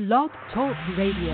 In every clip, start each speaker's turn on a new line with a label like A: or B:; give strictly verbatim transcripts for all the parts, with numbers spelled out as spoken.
A: Blog Talk Radio.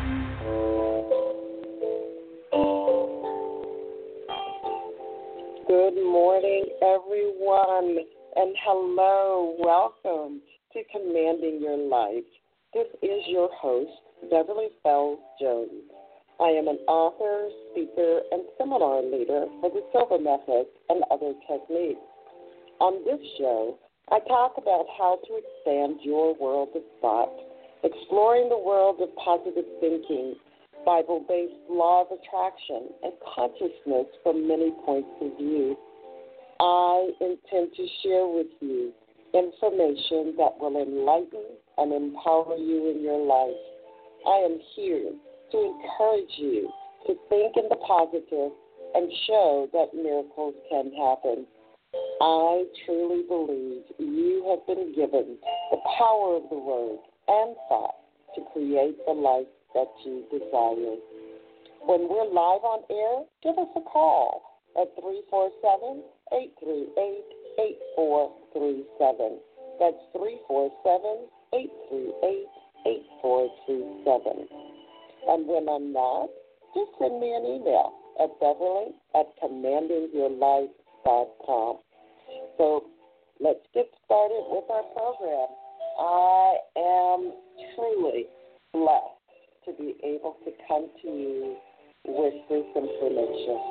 B: Good morning, everyone, and hello, welcome to Commanding Your Life. This is your host, Beverly Fells Jones. I am an author, speaker, and seminar leader for the Silver Method and other techniques. On this show, I talk about how to expand your world of thought, exploring the world of positive thinking, Bible-based law of attraction, and consciousness from many points of view. I intend to share with you information that will enlighten and empower you in your life. I am here to encourage you to think in the positive and show that miracles can happen. I truly believe you have been given the power of the word and thought to create the life that you desire. When we're live on air, give us a call at three four seven, eight three eight, eight four three seven. That's three four seven, eight three eight, eight four three seven. And when I'm not, just send me an email at Beverly at commanding your life dot com. So let's get started with our program. I am truly blessed to be able to come to you with this information.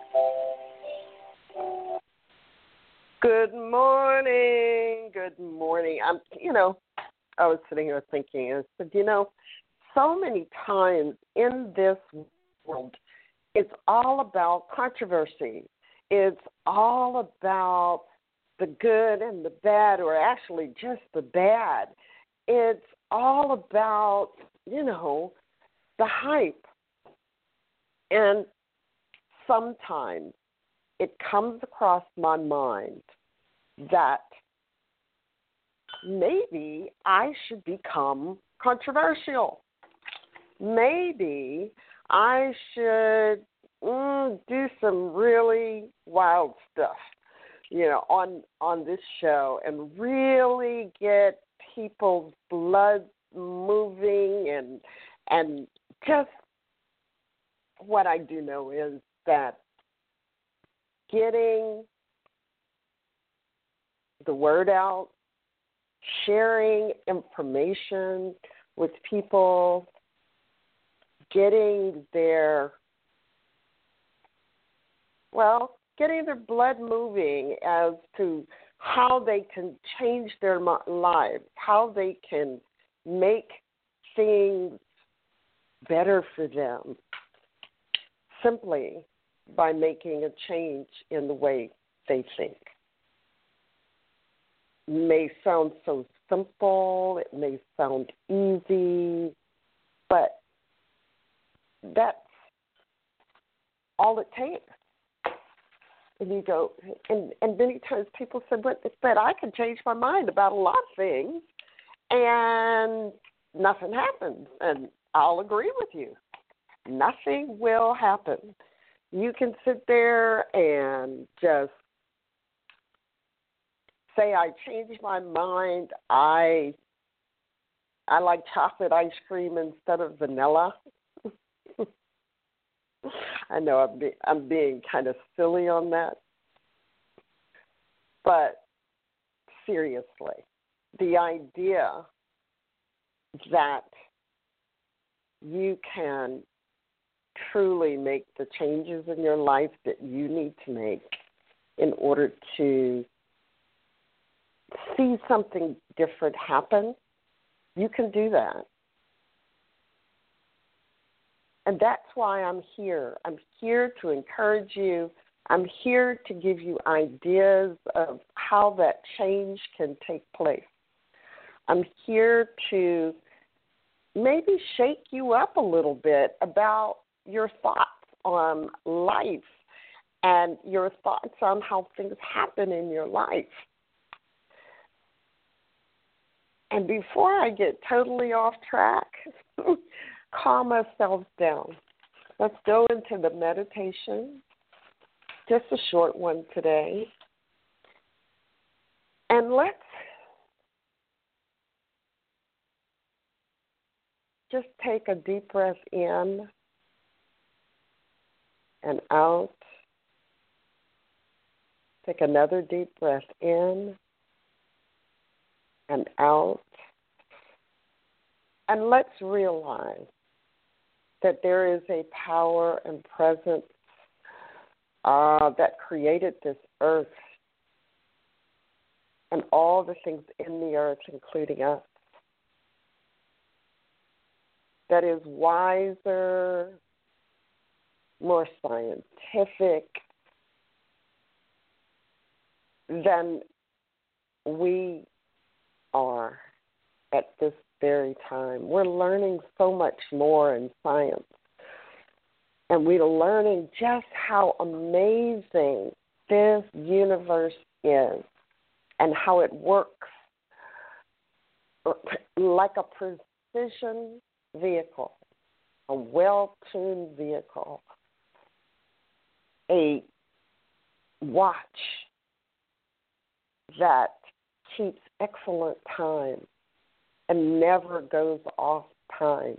B: Good morning. Good morning. I'm, you know, I was sitting here thinking, I said, you know, so many times in this world, it's all about controversy. It's all about the good and the bad, or actually just the bad. It's all about, you know, the hype. And sometimes it comes across my mind that maybe I should become controversial. Maybe I should mm, do some really wild stuff, you know, on on this show and really get people's blood moving and and just what I do know is that getting the word out, sharing information with people, getting their, well, getting their blood moving as to how they can change their lives, how they can make things better for them simply by making a change in the way they think. It may sound so simple, it may sound easy, but that's all it takes. And you go, and, and many times people say, but, but I can change my mind about a lot of things, and nothing happens. And I'll agree with you. Nothing will happen. You can sit there and just say, I changed my mind. I I like chocolate ice cream instead of vanilla. I know I'm, be, I'm being kind of silly on that. But seriously, the idea that you can truly make the changes in your life that you need to make in order to see something different happen, you can do that. And that's why I'm here. I'm here to encourage you. I'm here to give you ideas of how that change can take place. I'm here to maybe shake you up a little bit about your thoughts on life and your thoughts on how things happen in your life. And before I get totally off track, calm ourselves down. Let's go into the meditation, just a short one today. And let's just take a deep breath in and out. Take another deep breath in and out. And let's realize that there is a power and presence uh, that created this earth and all the things in the earth, including us, that is wiser, more scientific than we are at this very time. We're learning so much more in science, and we're learning just how amazing this universe is and how it works like a precision vehicle, a well-tuned vehicle, a watch that keeps excellent time and never goes off time.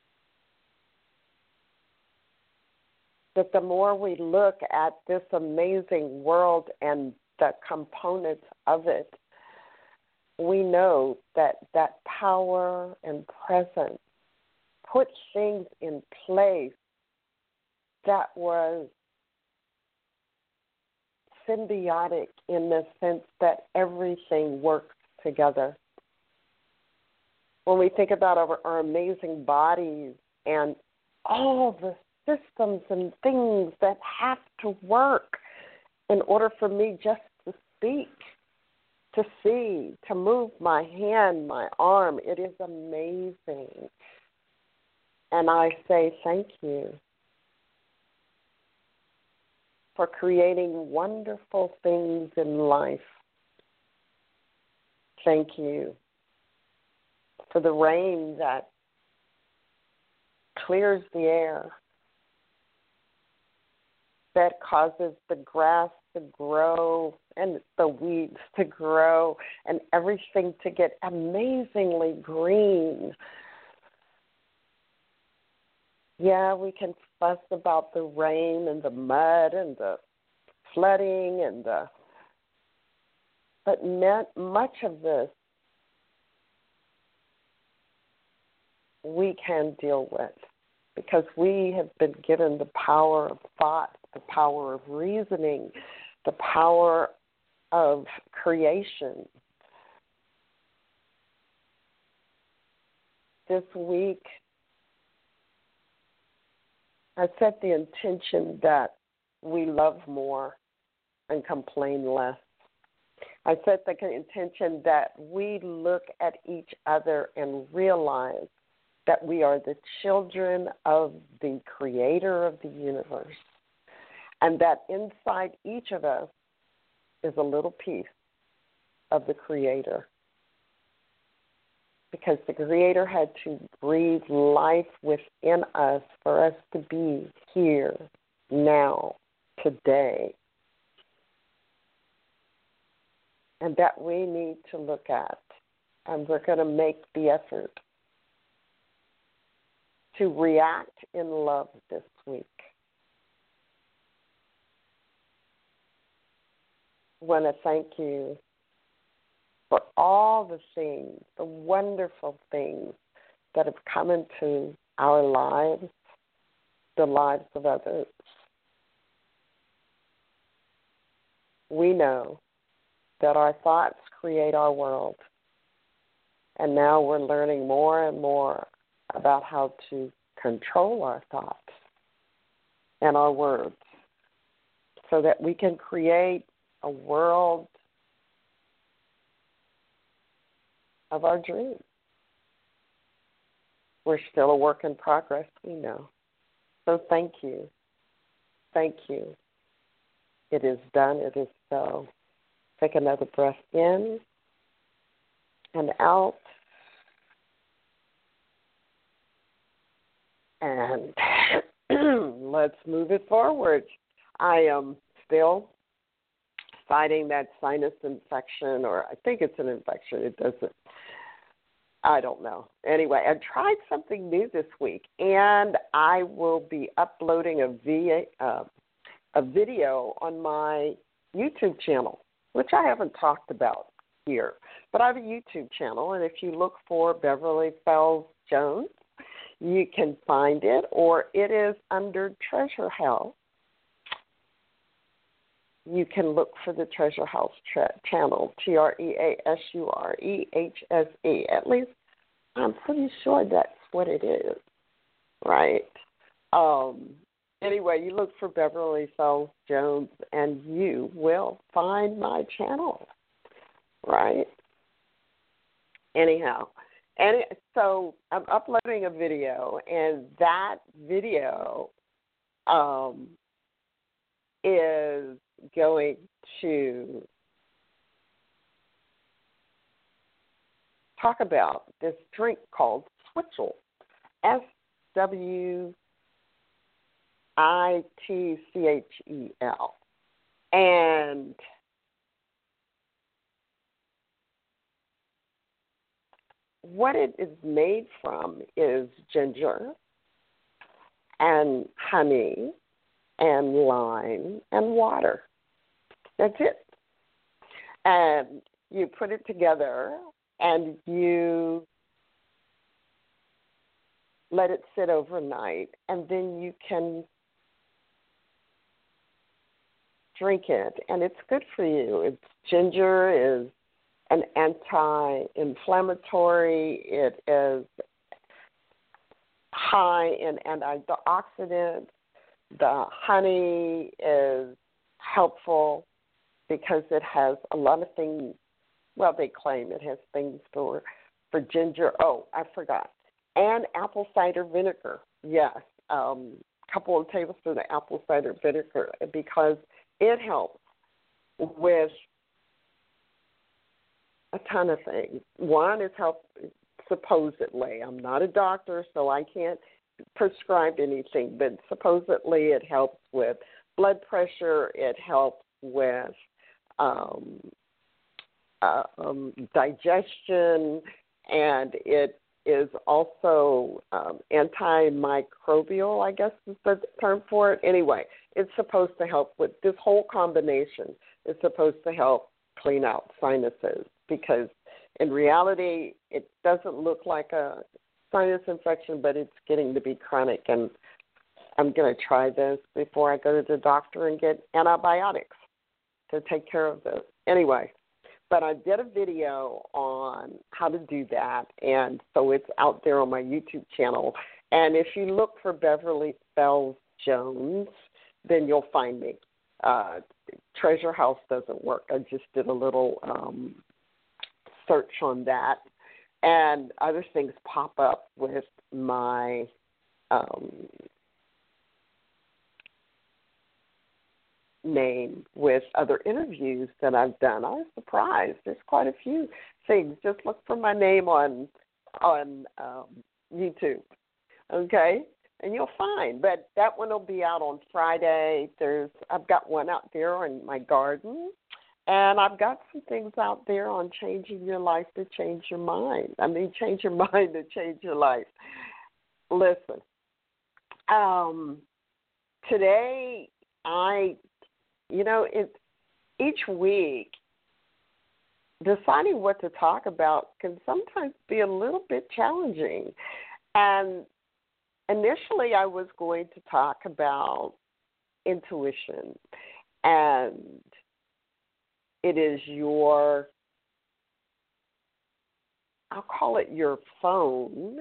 B: That the more we look at this amazing world and the components of it, we know that that power and presence put things in place that was symbiotic in the sense that everything works together. When we think about our, our amazing bodies and all the systems and things that have to work in order for me just to speak, to see, to move my hand, my arm, it is amazing. And I say thank you for creating wonderful things in life. Thank you for the rain that clears the air, that causes the grass to grow and the weeds to grow and everything to get amazingly green. Yeah, we can fuss about the rain and the mud and the flooding and the, but much of this we can deal with because we have been given the power of thought, the power of reasoning, the power of creation. This week, I set the intention that we love more and complain less. I set the intention that we look at each other and realize that we are the children of the creator of the universe, and that inside each of us is a little piece of the creator. Because the creator had to breathe life within us for us to be here, now, today. And that we need to look at. And we're going to make the effort to react in love this week. I want to thank you for all the things, the wonderful things that have come into our lives, the lives of others. We know that our thoughts create our world, and now we're learning more and more about how to control our thoughts and our words so that we can create a world of our dreams. We're still a work in progress, we know. So thank you. Thank you. It is done. It is so. Take another breath in and out. And let's move it forward. I am still fighting that sinus infection, or I think it's an infection. It doesn't. I don't know. Anyway, I tried something new this week, and I will be uploading a, v- uh, a video on my YouTube channel, which I haven't talked about here. But I have a YouTube channel, and if you look for Beverly Fells Jones, you can find it, or it is under Treasure House. You can look for the Treasure House tra- channel, T R E A S U R E H S E. At least I'm pretty sure that's what it is, right? Um, anyway, you look for Beverly Fells Jones, and you will find my channel, right? Anyhow, and so I'm uploading a video, and that video um, is going to talk about this drink called Switchel, S W I T C H E L. And what it is made from is ginger and honey and lime and water. That's it. And you put it together and you let it sit overnight, and then you can drink it, and it's good for you. It's ginger is an anti-inflammatory. It is high in antioxidants. The honey is helpful because it has a lot of things. Well, they claim it has things for for ginger. Oh, I forgot. And apple cider vinegar. Yes, a um, couple of tablespoons of apple cider vinegar because it helps with a ton of things. One is help supposedly. I'm not a doctor, so I can't prescribe anything, but supposedly it helps with blood pressure. It helps with um, uh, um, digestion, and it is also um, antimicrobial, I guess is the term for it. Anyway, it's supposed to help with this whole combination. Is supposed to help clean out sinuses because in reality it doesn't look like a sinus infection, but it's getting to be chronic, and I'm going to try this before I go to the doctor and get antibiotics to take care of this. Anyway, but I did a video on how to do that, and so it's out there on my YouTube channel. And if you look for Beverly Fells Jones, then you'll find me. Uh, Treasure House doesn't work. I just did a little um, search on that, and other things pop up with my um, name with other interviews that I've done. I was surprised. There's quite a few things. Just look for my name on on um, YouTube, okay? And you'll find. But that one will be out on Friday. There's I've got one out there in my garden, and I've got some things out there on changing your life to change your mind. I mean, change your mind to change your life. Listen, um, today I, you know, it, each week deciding what to talk about can sometimes be a little bit challenging. And initially I was going to talk about intuition, and it is your, I'll call it your phone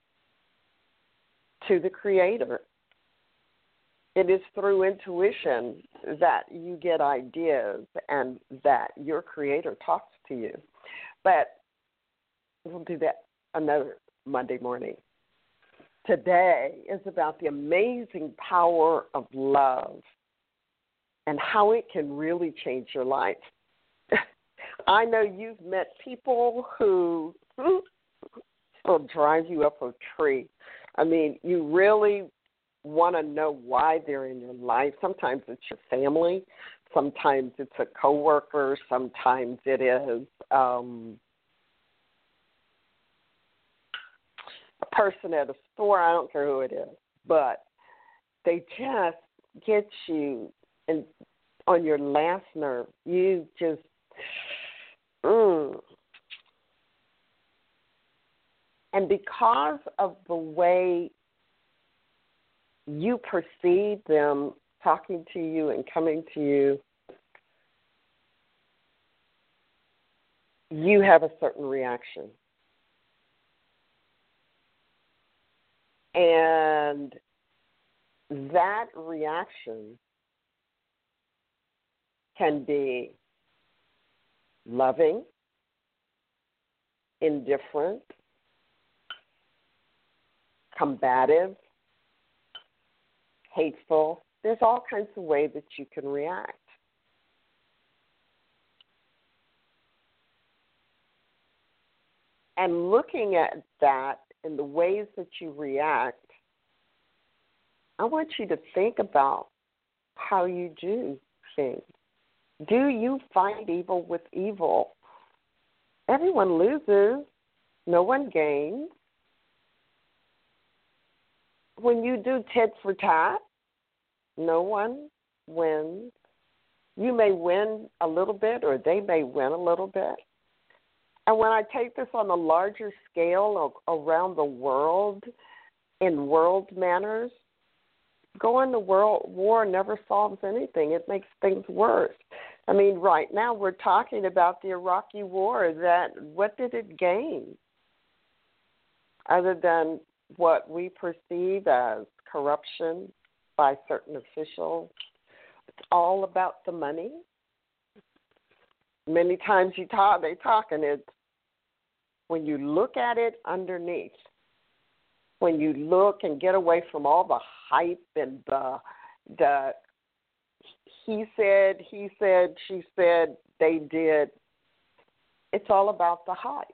B: to the Creator. It is through intuition that you get ideas and that your Creator talks to you. But we'll do that another Monday morning. Today is about the amazing power of love and how it can really change your life. I know you've met people who will drive you up a tree. I mean, you really want to know why they're in your life. Sometimes it's your family. Sometimes it's a coworker. Sometimes it is um, person at a store, I don't care who it is, but they just get you in, on your last nerve. You just, mm. And because of the way you perceive them talking to you and coming to you, you have a certain reaction. And that reaction can be loving, indifferent, combative, hateful. There's all kinds of ways that you can react. And looking at that and the ways that you react, I want you to think about how you do things. Do you fight evil with evil? Everyone loses. No one gains. When you do tit for tat, no one wins. You may win a little bit, or they may win a little bit. And when I take this on a larger scale of, around the world, in world manners, going to world war never solves anything. It makes things worse. I mean, right now we're talking about the Iraqi war. That what did it gain? Other than what we perceive as corruption by certain officials. It's all about the money. Many times you talk, they talk, and it's when you look at it underneath, when you look and get away from all the hype and the the he said, he said, she said, they did. It's all about the hype.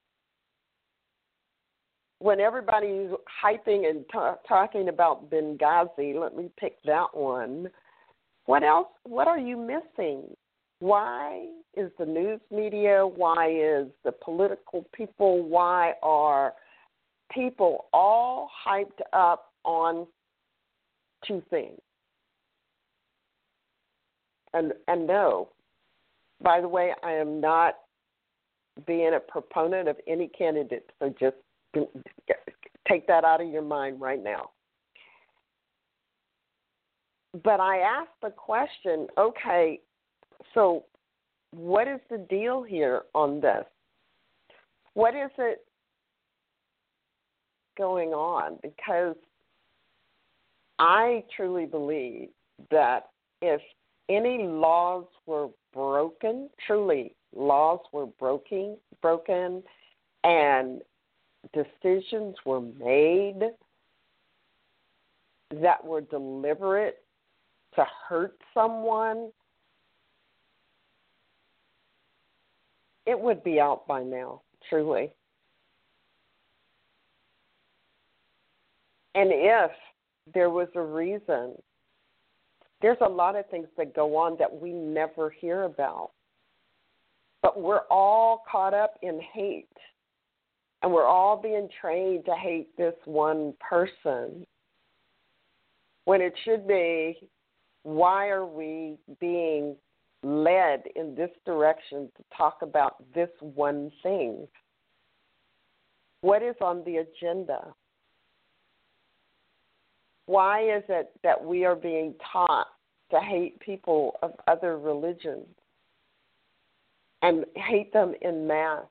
B: When everybody's hyping and ta- talking about Benghazi, let me pick that one. What else? What are you missing? Why is the news media, why is the political people, why are people all hyped up on two things? And, and no, by the way, I am not being a proponent of any candidate, so just take that out of your mind right now. But I asked the question, okay, so what is the deal here on this? What is it going on? Because I truly believe that if any laws were broken, truly laws were broken, broken, and decisions were made that were deliberate to hurt someone, it would be out by now, truly. And if there was a reason, there's a lot of things that go on that we never hear about. But we're all caught up in hate. And we're all being trained to hate this one person. When it should be, why are we being led in this direction to talk about this one thing? What is on the agenda? Why is it that we are being taught to hate people of other religions and hate them en masse?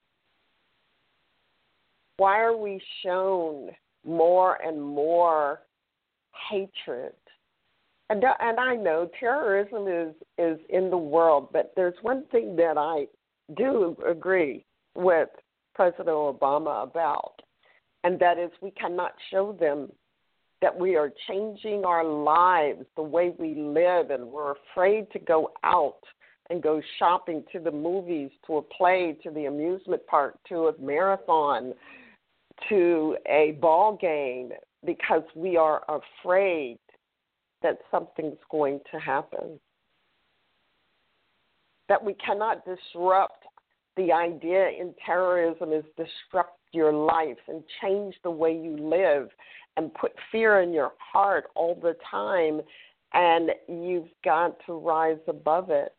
B: Why are we shown more and more hatred? And, and I know terrorism is, is in the world, but there's one thing that I do agree with President Obama about, and that is we cannot show them that we are changing our lives, the way we live, and we're afraid to go out and go shopping, to the movies, to a play, to the amusement park, to a marathon, to a ball game, because we are afraid that something's going to happen. That we cannot disrupt the idea in terrorism is disrupt your life and change the way you live and put fear in your heart all the time, and you've got to rise above it.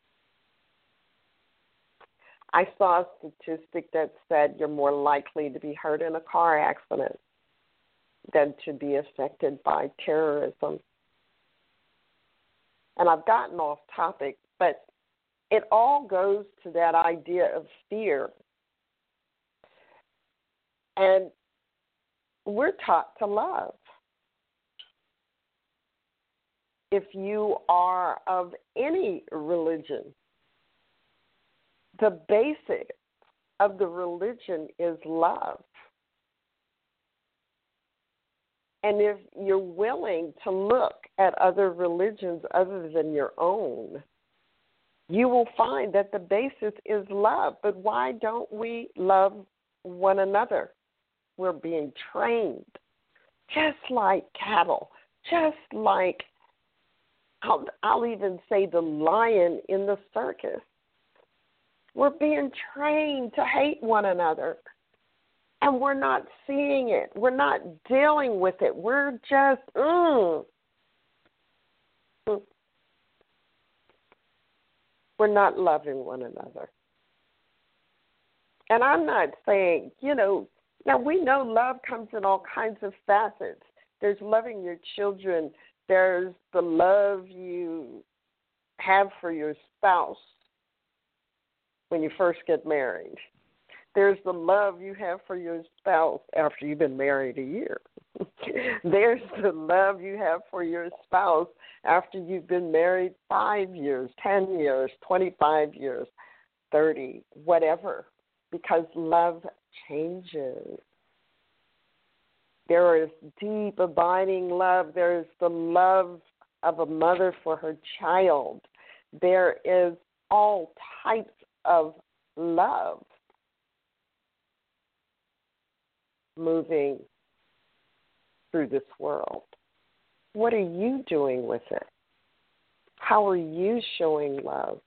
B: I saw a statistic that said you're more likely to be hurt in a car accident than to be affected by terrorism. And I've gotten off topic, but it all goes to that idea of fear. And we're taught to love. If you are of any religion, the basic of the religion is love. And if you're willing to look at other religions other than your own, you will find that the basis is love. But why don't we love one another? We're being trained, just like cattle, just like, I'll, I'll even say the lion in the circus. We're being trained to hate one another, and we're not seeing it. We're not dealing with it. We're just, mm. We're not loving one another. And I'm not saying, you know, now we know love comes in all kinds of facets. There's loving your children. There's the love you have for your spouse when you first get married. There's the love you have for your spouse after you've been married a year. There's the love you have for your spouse after you've been married five years, ten years, twenty-five years, thirty, whatever, because love changes. There is deep, abiding love. There is the love of a mother for her child. There is all types of love moving through this world. What are you doing with it? How are you showing love?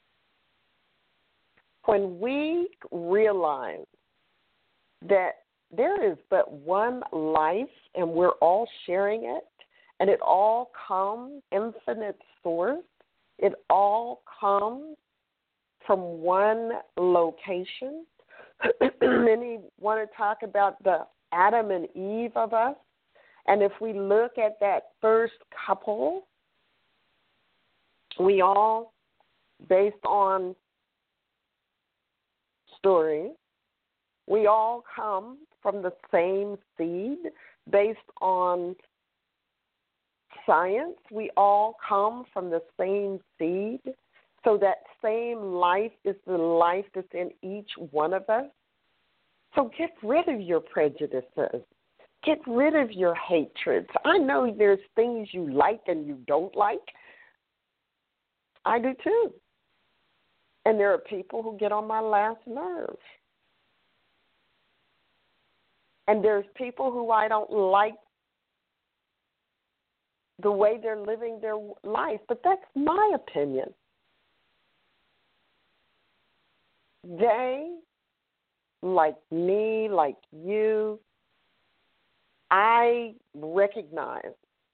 B: When we realize that there is but one life and we're all sharing it, and it all comes infinite source, it all comes from one location. Many want to talk about the Adam and Eve of us. And if we look at that first couple, we all, based on story, we all come from the same seed. Based on science, we all come from the same seed. So that same life is the life that's in each one of us. So get rid of your prejudices. Get rid of your hatreds. I know there's things you like and you don't like. I do too. And there are people who get on my last nerve. And there's people who I don't like the way they're living their life. But that's my opinion. They, like me, like you, I recognize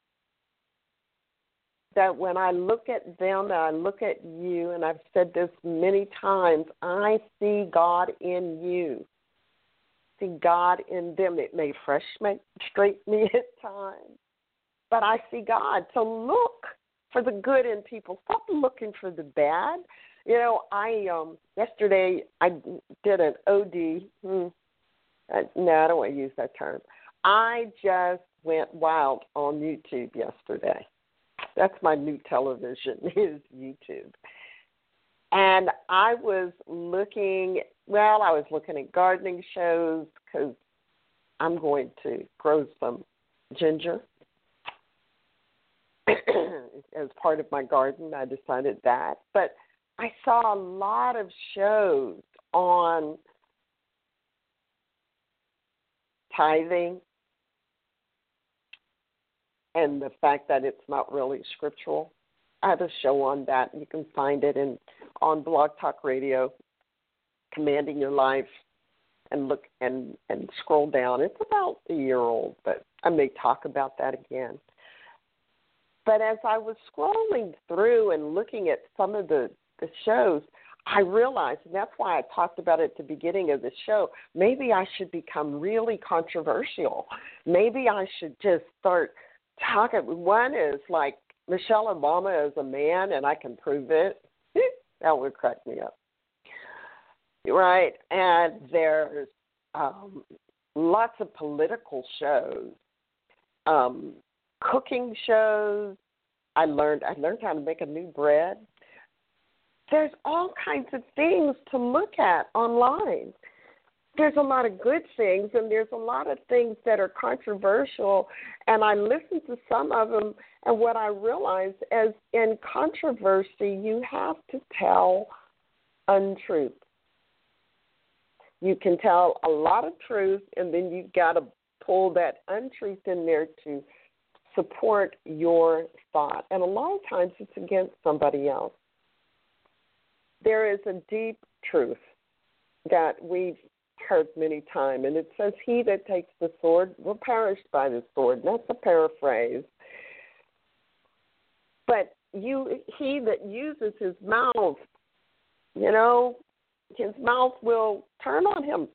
B: that when I look at them and I look at you, and I've said this many times, I see God in you. See God in them. It may frustrate me at times, but I see God. So look for the good in people. Stop looking for the bad. You know, I um, yesterday I did an O D. Hmm, uh, no, I don't want to use that term. I just went wild on YouTube yesterday. That's my new television, is YouTube. And I was looking, well, I was looking at gardening shows because I'm going to grow some ginger. As part of my garden, I decided that. But I saw a lot of shows on tithing and the fact that it's not really scriptural. I have a show on that. You can find it in on Blog Talk Radio. Commanding Your Life, and look and, and scroll down. It's about a year old, but I may talk about that again. But as I was scrolling through and looking at some of the, the shows, I realized, and that's why I talked about it at the beginning of the show, maybe I should become really controversial. Maybe I should just start talking. One is like Michelle Obama is a man, and I can prove it. That would crack me up. Right? And there's um, lots of political shows, um, cooking shows. I learned I learned how to make a new bread. There's all kinds of things to look at online. There's a lot of good things, and there's a lot of things that are controversial, and I listened to some of them, and what I realized is in controversy, you have to tell untruth. You can tell a lot of truth, and then you've got to pull that untruth in there to support your thought, and a lot of times it's against somebody else. There is a deep truth that we've heard many times, and it says, he that takes the sword will perish by the sword. And that's a paraphrase. But you, he that uses his mouth, you know, his mouth will turn on him.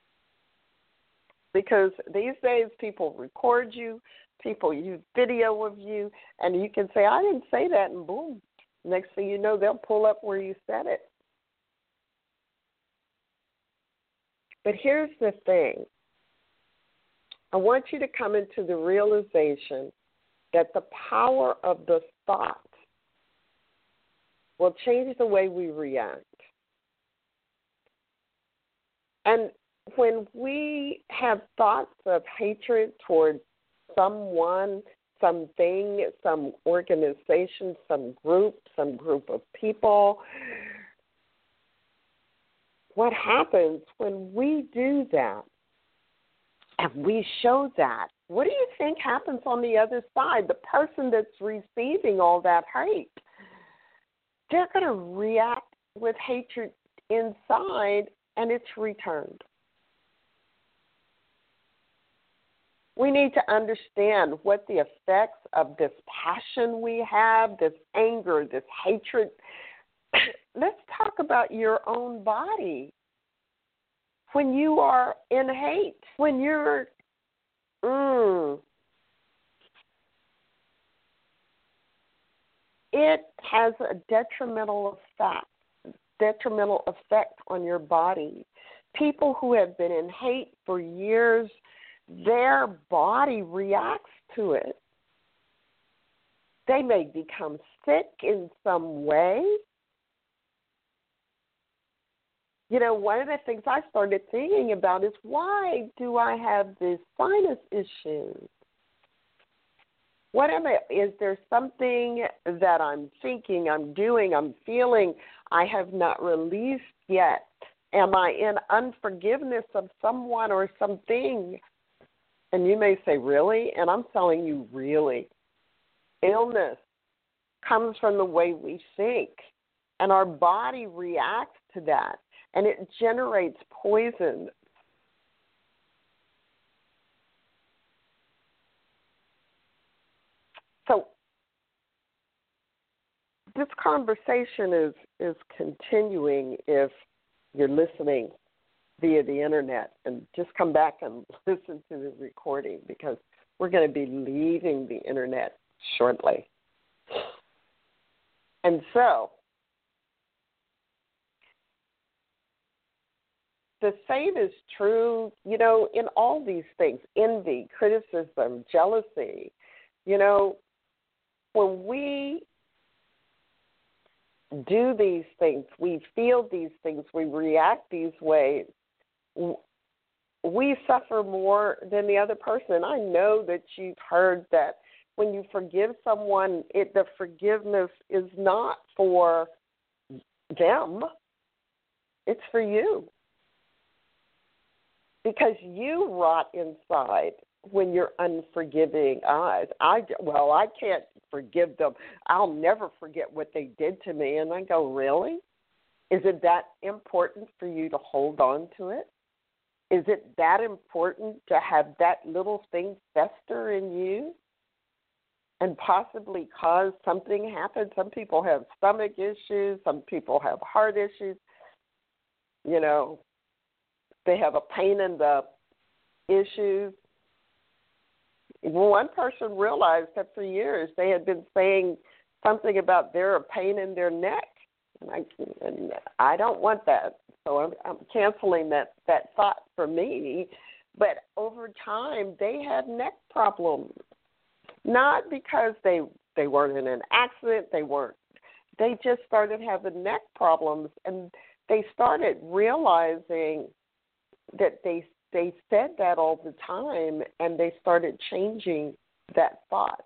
B: Because these days people record you, people use video of you, and you can say, I didn't say that, and boom. Next thing you know, they'll pull up where you said it. But here's the thing. I want you to come into the realization that the power of the thought will change the way we react. And when we have thoughts of hatred toward someone, something, some organization, some group, some group of people, what happens when we do that and we show that? What do you think happens on the other side? The person that's receiving all that hate, they're going to react with hatred inside, and it's returned. We need to understand what the effects of this passion we have, this anger, this hatred. Let's talk about your own body. When you are in hate, when you're, mm, it has a detrimental effect, detrimental effect on your body. People who have been in hate for years, their body reacts to it. They may become sick in some way. You know, one of the things I started thinking about is, why do I have this sinus issue? What am I, is there something that I'm thinking, I'm doing, I'm feeling I have not released yet? Am I in unforgiveness of someone or something? And you may say, really? And I'm telling you, really. Illness comes from the way we think, and our body reacts to that, and it generates poison. So this conversation is, is continuing if you're listening via the internet, and just come back and listen to the recording, because we're going to be leaving the internet shortly. And so the same is true, you know, in all these things: envy, criticism, jealousy. You know, when we do these things, we feel these things, we react these ways, we suffer more than the other person. I know that you've heard that when you forgive someone, it, the forgiveness is not for them, it's for you. Because you rot inside when you're unforgiving. I, I, well, I can't forgive them. I'll never forget what they did to me. And I go, really? Is it that important for you to hold on to it? Is it that important to have that little thing fester in you and possibly cause something happen? Some people have stomach issues. Some people have heart issues. You know, they have a pain in the issues. One person realized that for years they had been saying something about their pain in their neck. And I, and I don't want that, so I'm, I'm canceling that, that thought for me. But over time, they had neck problems, not because they they weren't in an accident. They weren't. They just started having neck problems, and they started realizing that they they said that all the time, and they started changing that thought.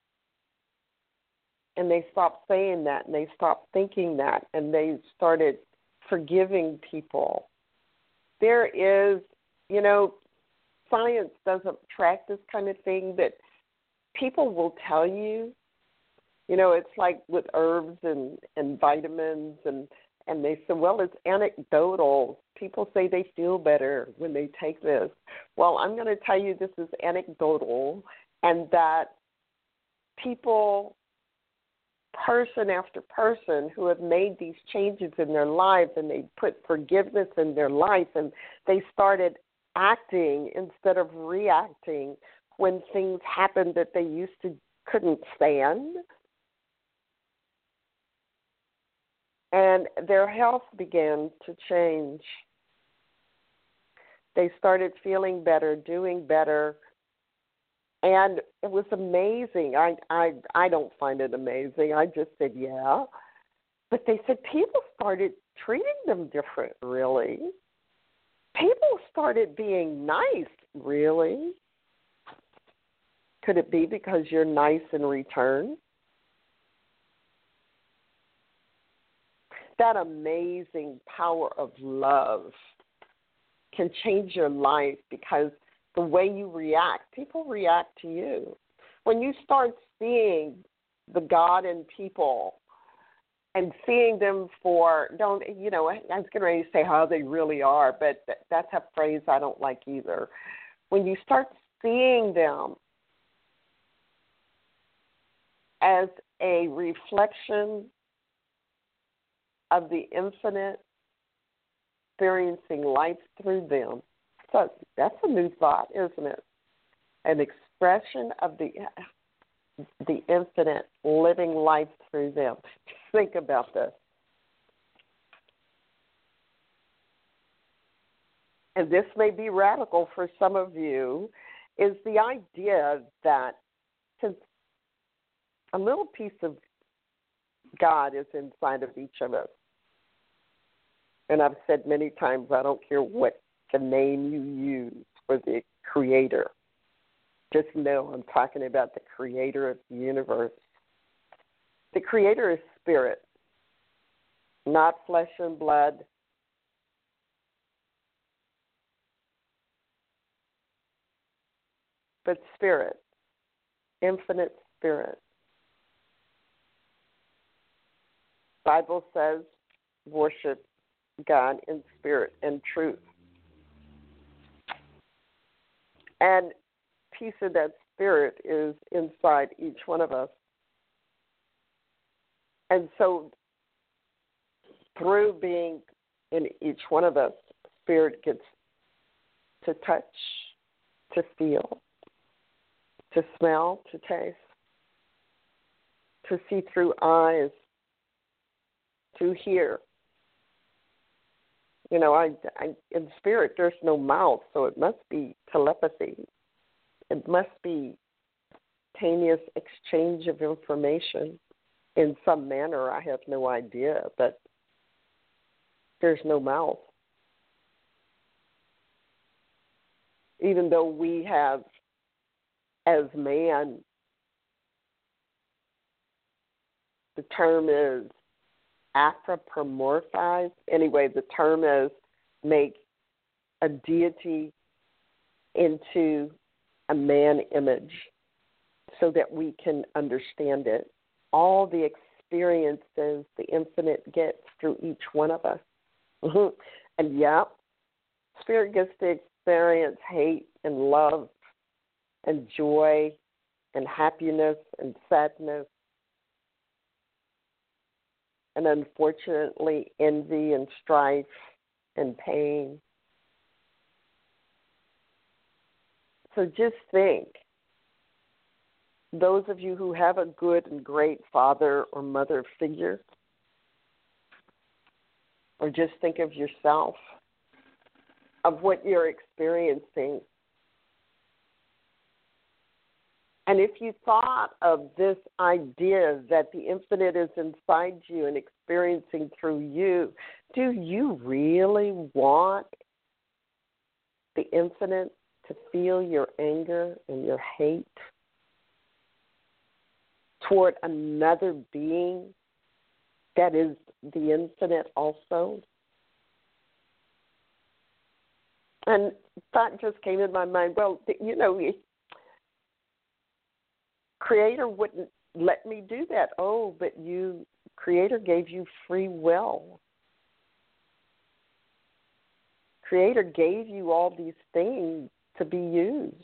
B: And they stopped saying that, and they stopped thinking that, and they started forgiving people. There is, you know, science doesn't track this kind of thing, but people will tell you, you know, it's like with herbs and, and vitamins, and, and they say, well, it's anecdotal. People say they feel better when they take this. Well, I'm going to tell you this is anecdotal, and that people, person after person who have made these changes in their lives, and they put forgiveness in their life, and they started acting instead of reacting when things happened that they used to couldn't stand, and their health began to change. They started feeling better, doing better. And it was amazing. I, I I don't find it amazing. I just said, yeah. But they said people started treating them different, really. People started being nice, really. Could it be because you're nice in return? That amazing power of love can change your life, because the way you react, people react to you. When you start seeing the God in people and seeing them for, don't, you know, I was getting ready to say how they really are, but that's a phrase I don't like either. When you start seeing them as a reflection of the infinite, experiencing life through them, so that's a new thought, isn't it? An expression of the the infinite living life through them. Think about this. And this may be radical for some of you, is the idea that since a little piece of God is inside of each of us, and I've said many times, I don't care what the name you use for the Creator. Just know I'm talking about the Creator of the universe. The Creator is spirit, not flesh and blood. But spirit, infinite spirit. Bible says, worship God in spirit and truth. And piece of that spirit is inside each one of us. And so through being in each one of us, spirit gets to touch, to feel, to smell, to taste, to see through eyes, to hear. You know, I, I, in spirit, there's no mouth, so it must be telepathy. It must be simultaneous exchange of information in some manner. I have no idea, but there's no mouth. Even though we have, as man, the term is anthropomorphized. Anyway, the term is make a deity into a man image so that we can understand it. All the experiences the infinite gets through each one of us. And yeah, Spirit gets to experience hate and love and joy and happiness and sadness and unfortunately envy and strife and pain. So just think, those of you who have a good and great father or mother figure, or just think of yourself, of what you're experiencing. And if you thought of this idea that the infinite is inside you and experiencing through you, do you really want the infinite to feel your anger and your hate toward another being that is the infinite also? And thought just came in my mind, well, you know, Creator wouldn't let me do that. Oh, but you, Creator gave you free will. Creator gave you all these things to be used.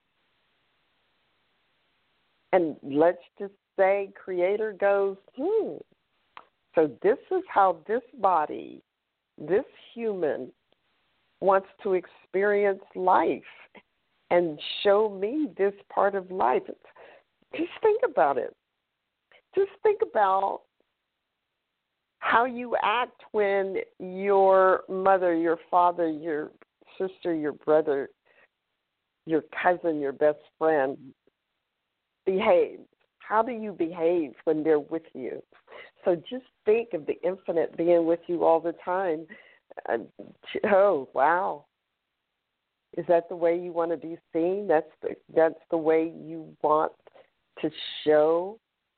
B: And let's just say Creator goes, hmm, so this is how this body, this human, wants to experience life and show me this part of life. Just think about it. Just think about how you act when your mother, your father, your sister, your brother, your cousin, your best friend behaves. How do you behave when they're with you? So just think of the infinite being with you all the time. Uh, oh, wow. Is that the way you want to be seen? That's the, that's the way you want to show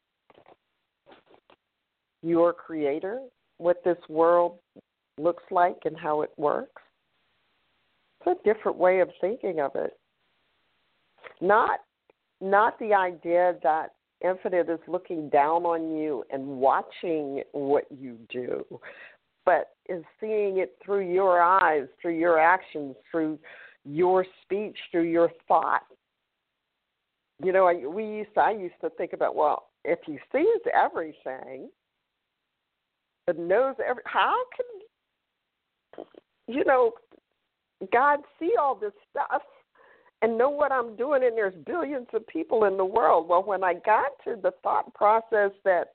B: your Creator what this world looks like and how it works? It's a different way of thinking of it. Not, not the idea that infinite is looking down on you and watching what you do, but is seeing it through your eyes, through your actions, through your speech, through your thought. You know, I, we used to, I used to think about, well, if he sees everything, but knows every, how can, you know, God see all this stuff and know what I'm doing, and there's billions of people in the world? Well, when I got to the thought process that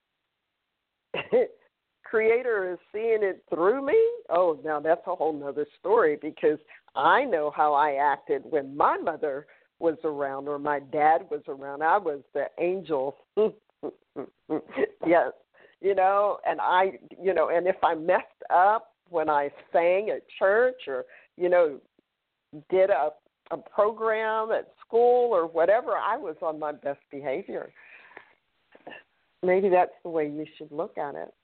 B: Creator is seeing it through me, oh, now that's a whole nother story, because I know how I acted when my mother was around or my dad was around. I was the angel. Yes, you know, and I, you know, and if I messed up when I sang at church or, you know, did a, a program at school or whatever, I was on my best behavior. Maybe that's the way you should look at it.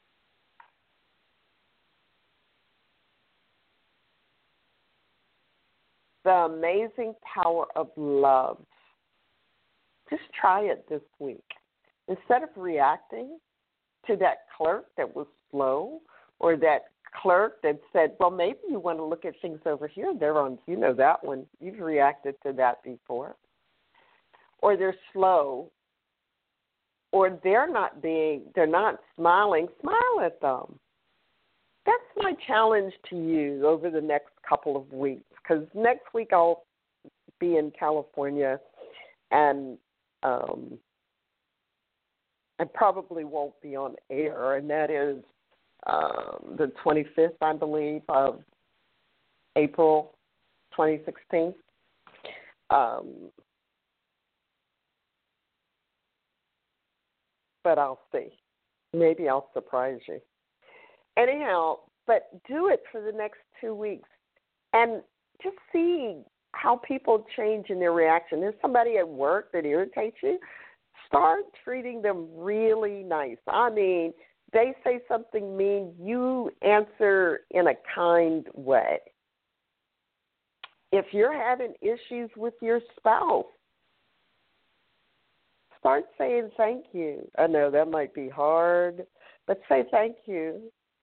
B: The amazing power of love. Just try it this week. Instead of reacting to that clerk that was slow, or that clerk that said, well, maybe you want to look at things over here. They're on, you know that one. You've reacted to that before. Or they're slow, or they're not being, they're not smiling. Smile at them. That's my challenge to you over the next couple of weeks, because next week I'll be in California, and um, I probably won't be on air, and that is um, the twenty-fifth, I believe, of April twenty sixteen. Um, but I'll see. Maybe I'll surprise you. Anyhow, but do it for the next two weeks and just see how people change in their reaction. There's somebody at work that irritates you. Start treating them really nice. I mean, they say something mean, you answer in a kind way. If you're having issues with your spouse, start saying thank you. I know that might be hard, but say thank you.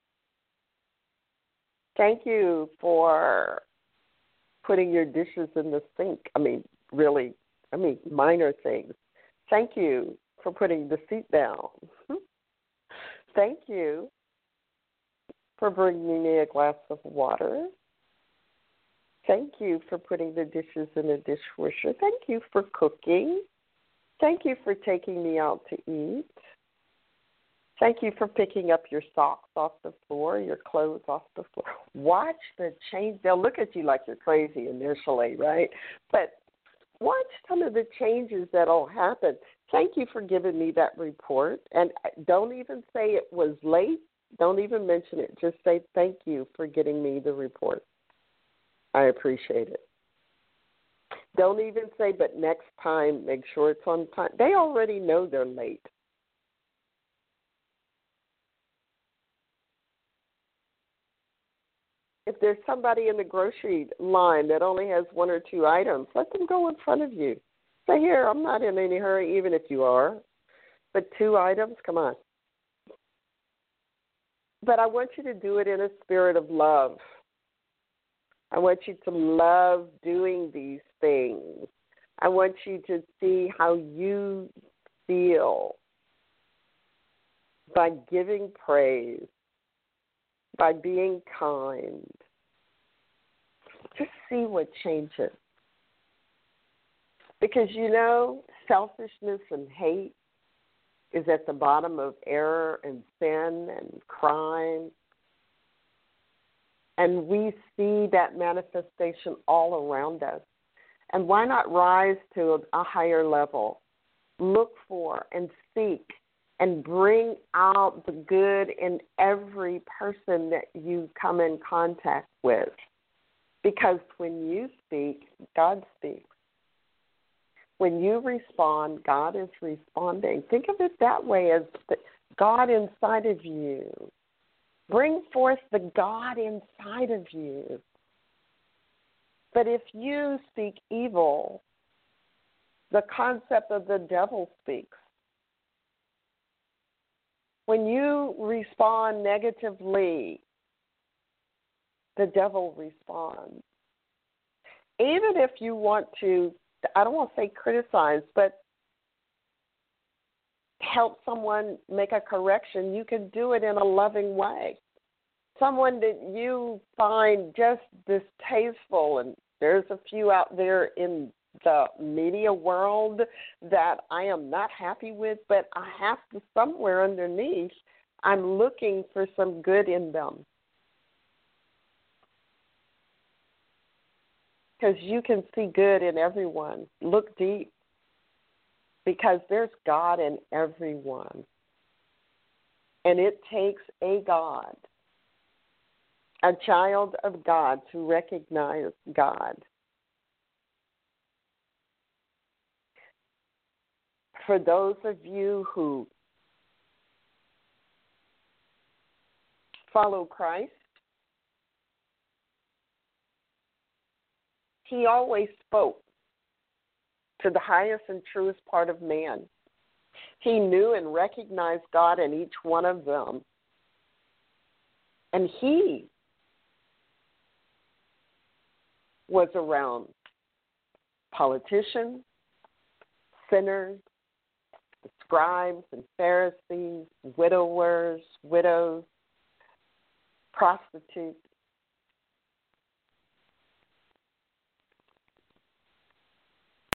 B: Thank you for putting your dishes in the sink. I mean, really, I mean, minor things. Thank you for putting the seat down. Thank you for bringing me a glass of water. Thank you for putting the dishes in the dishwasher. Thank you for cooking. Thank you for taking me out to eat. Thank you for picking up your socks off the floor, your clothes off the floor. Watch the change. They'll look at you like you're crazy initially, right? But watch some of the changes that will happen. Thank you for giving me that report. And don't even say it was late. Don't even mention it. Just say thank you for getting me the report. I appreciate it. Don't even say, but next time, make sure it's on time. They already know they're late. If there's somebody in the grocery line that only has one or two items, let them go in front of you. Say, here, I'm not in any hurry, even if you are. But two items, come on. But I want you to do it in a spirit of love. I want you to love doing these things. I want you to see how you feel by giving praise, by being kind. Just see what changes. Because, you know, selfishness and hate is at the bottom of error and sin and crime. And we see that manifestation all around us. And why not rise to a higher level? Look for and seek and bring out the good in every person that you come in contact with. Because when you speak, God speaks. When you respond, God is responding. Think of it that way, as God inside of you. Bring forth the God inside of you. But if you speak evil, the concept of the devil speaks. When you respond negatively, the devil responds. Even if you want to, I don't want to say criticize, but help someone make a correction, you can do it in a loving way. Someone that you find just distasteful, and there's a few out there in the media world that I am not happy with, but I have to, somewhere underneath, I'm looking for some good in them. Because you can see good in everyone. Look deep. Because there's God in everyone. And it takes a God, a child of God, to recognize God. For those of you who follow Christ, He always spoke to the highest and truest part of man. He knew and recognized God in each one of them. And He was around politicians, sinners, scribes and Pharisees, widowers, widows, prostitutes.